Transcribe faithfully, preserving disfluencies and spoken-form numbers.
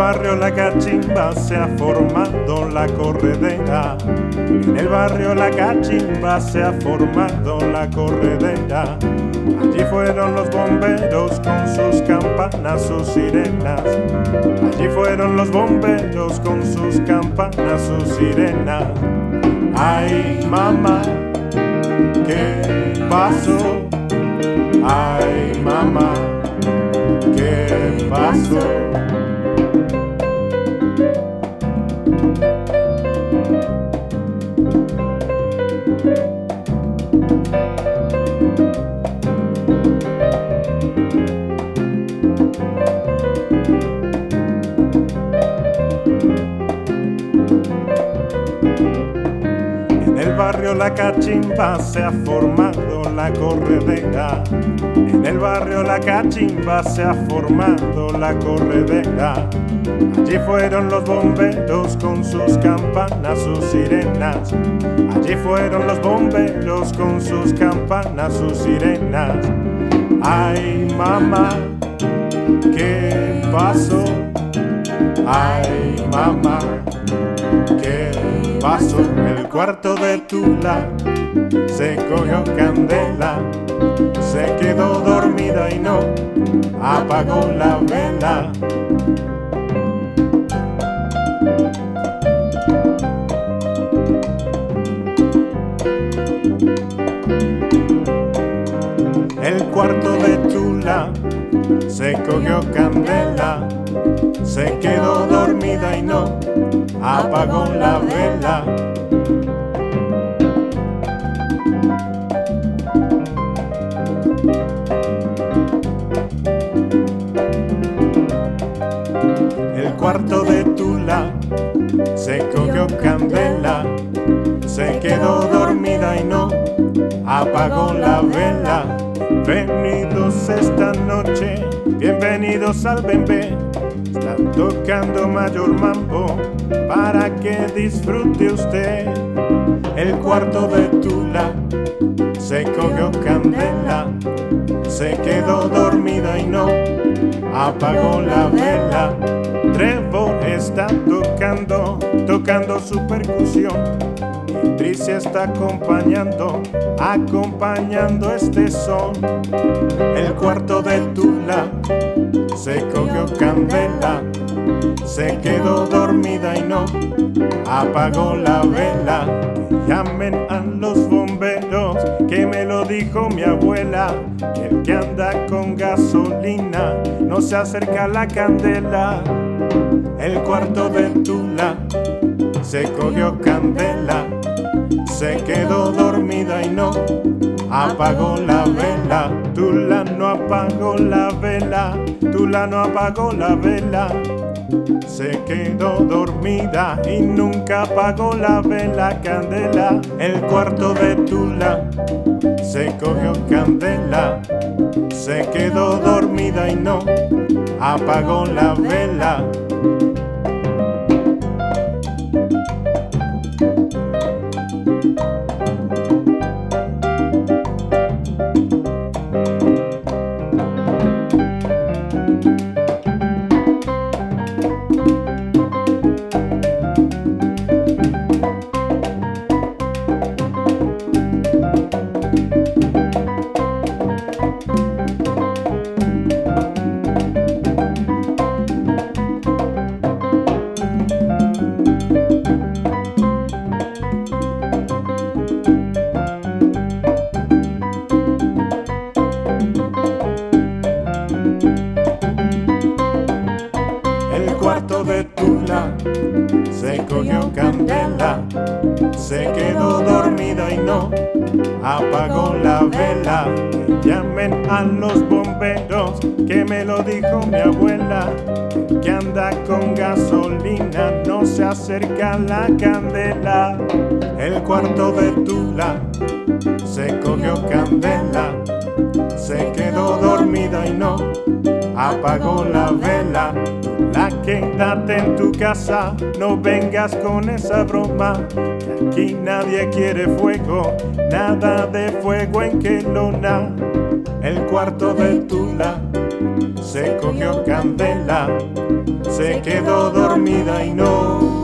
barrio La Cachimba se ha formado la corredera. En el barrio La Cachimba se ha formado la corredera. Allí fueron los bomberos con sus campanas, sus sirenas. Allí fueron los bomberos con sus campanas, sus sirenas. Ay, mamá, ¿qué pasó? Ay, mamá, ¿qué pasó? En el barrio La Cachimba se ha formado la corredera. En el barrio La Cachimba se ha formado la corredera. Allí fueron los bomberos con sus campanas, sus sirenas. Allí fueron los bomberos con sus campanas, sus sirenas. Ay, mamá, ¿qué pasó? Ay, mamá, ¿qué pasó? El cuarto de Tula se cogió candela, se quedó dormida y no apagó la vela. El cuarto de Tula se cogió candela, se quedó dormida y no apagó la vela. El cuarto de Tula se cogió candela, se quedó dormida y no apagó la vela. Bienvenidos esta noche, bienvenidos al Bembé. Está tocando Mayor Mambo para que disfrute usted. El cuarto de Tula se cogió candela, se quedó dormida y no apagó la vela. Trevor está tocando, tocando su percusión. Tricia está acompañando, acompañando este son. El cuarto de Tula se cogió candela, se quedó dormida y no apagó la vela. Llamen a los bomberos, que me lo dijo mi abuela, que el que anda con gasolina no se acerca a la candela. El cuarto de Tula se cogió candela, se quedó dormida y no apagó la vela. Tula no apagó la vela, Tula no apagó la vela. Se quedó dormida y nunca apagó la vela candela. El cuarto de Tula se cogió candela, se quedó dormida y no apagó la vela. El cuarto de Tula se cogió candela, se quedó dormida y no apagó la vela. Que llamen a los bomberos, que me lo dijo mi abuela, que anda con gasolina no se acerca a la candela. El cuarto de Tula se cogió candela, se quedó dormida y no apagó la vela. La quédate en tu casa, no vengas con esa broma, que aquí nadie quiere fuego, nada de fuego en Quelona. El cuarto de Tula se cogió candela, se quedó dormida y no